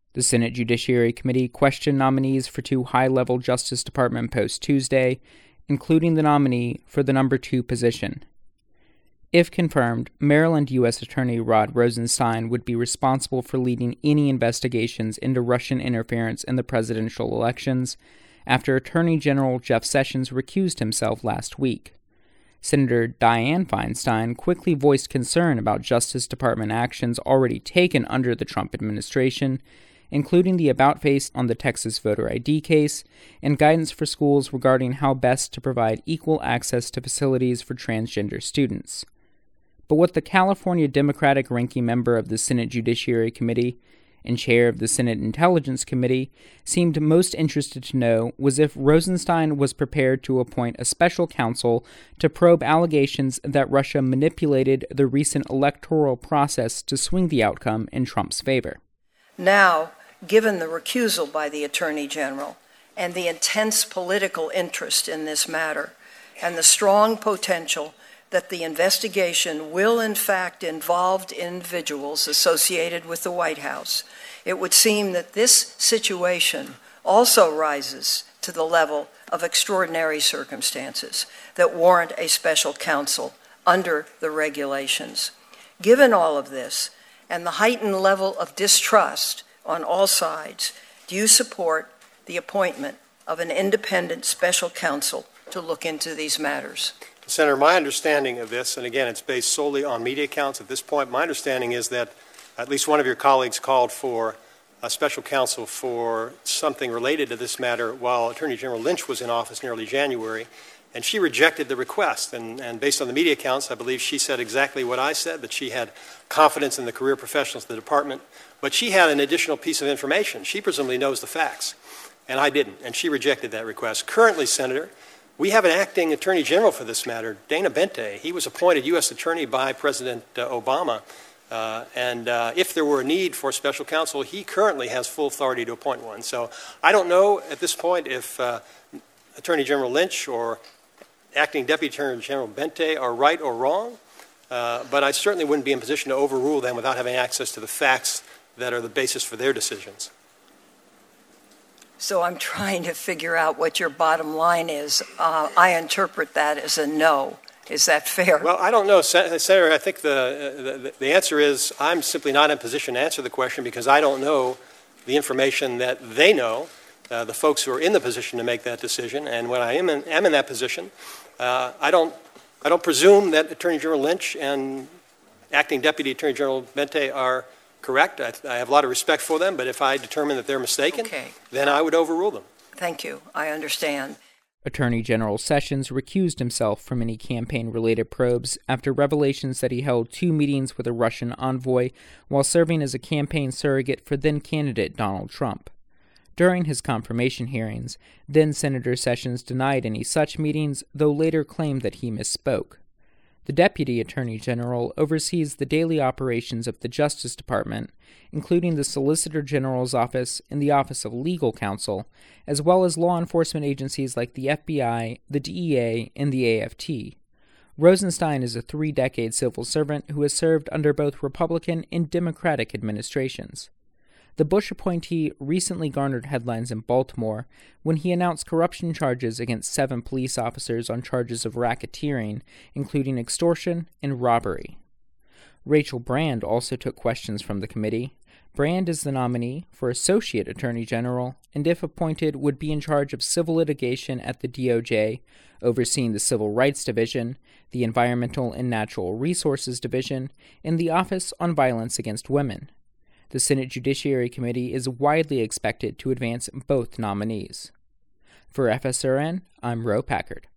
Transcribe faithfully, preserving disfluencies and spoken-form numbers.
The Senate Judiciary Committee questioned nominees for two high-level Justice Department posts Tuesday, including the nominee for the number two position. If confirmed, Maryland U S Attorney Rod Rosenstein would be responsible for leading any investigations into Russian interference in the presidential elections after Attorney General Jeff Sessions recused himself last week. Senator Dianne Feinstein quickly voiced concern about Justice Department actions already taken under the Trump administration, including the about-face on the Texas voter I D case and guidance for schools regarding how best to provide equal access to facilities for transgender students. But what the California Democratic ranking member of the Senate Judiciary Committee and chair of the Senate Intelligence Committee seemed most interested to know was if Rosenstein was prepared to appoint a special counsel to probe allegations that Russia manipulated the recent electoral process to swing the outcome in Trump's favor. Now, given the recusal by the Attorney General and the intense political interest in this matter and the strong potential that the investigation will in fact involve individuals associated with the White House, it would seem that this situation also rises to the level of extraordinary circumstances that warrant a special counsel under the regulations. Given all of this and the heightened level of distrust on all sides, do you support the appointment of an independent special counsel to look into these matters? Senator, my understanding of this, and again, it's based solely on media accounts at this point, my understanding is that at least one of your colleagues called for a special counsel for something related to this matter while Attorney General Lynch was in office in early January, and she rejected the request. And, and based on the media accounts, I believe she said exactly what I said, that she had confidence in the career professionals of the department, but she had an additional piece of information. She presumably knows the facts, and I didn't, and she rejected that request. Currently, Senator, we have an acting attorney general for this matter, Dana Bente. He was appointed U S attorney by President uh, Obama. Uh, and uh, if there were a need for special counsel, he currently has full authority to appoint one. So I don't know at this point if uh, Attorney General Lynch or Acting Deputy Attorney General Bente are right or wrong, uh, but I certainly wouldn't be in position to overrule them without having access to the facts that are the basis for their decisions. So I'm trying to figure out what your bottom line is. Uh, I interpret that as a no. Is that fair? Well, I don't know, Senator. I think the, the the answer is I'm simply not in position to answer the question because I don't know the information that they know, uh, the folks who are in the position to make that decision. And when I am in, am in that position, uh, I don't I don't presume that Attorney General Lynch and Acting Deputy Attorney General Bente are correct. I, I have a lot of respect for them, but if I determine that they're mistaken, okay, then I would overrule them. Thank you. I understand. Attorney General Sessions recused himself from any campaign-related probes after revelations that he held two meetings with a Russian envoy while serving as a campaign surrogate for then-candidate Donald Trump. During his confirmation hearings, then-Senator Sessions denied any such meetings, though later claimed that he misspoke. The Deputy Attorney General oversees the daily operations of the Justice Department, including the Solicitor General's Office and the Office of Legal Counsel, as well as law enforcement agencies like the F B I, the D E A, and the A F T. Rosenstein is a three-decade civil servant who has served under both Republican and Democratic administrations. The Bush appointee recently garnered headlines in Baltimore when he announced corruption charges against seven police officers on charges of racketeering, including extortion and robbery. Rachel Brand also took questions from the committee. Brand is the nominee for Associate Attorney General, and if appointed, would be in charge of civil litigation at the D O J, overseeing the Civil Rights Division, the Environmental and Natural Resources Division, and the Office on Violence Against Women. The Senate Judiciary Committee is widely expected to advance both nominees. For F S R N, I'm Ro Packard.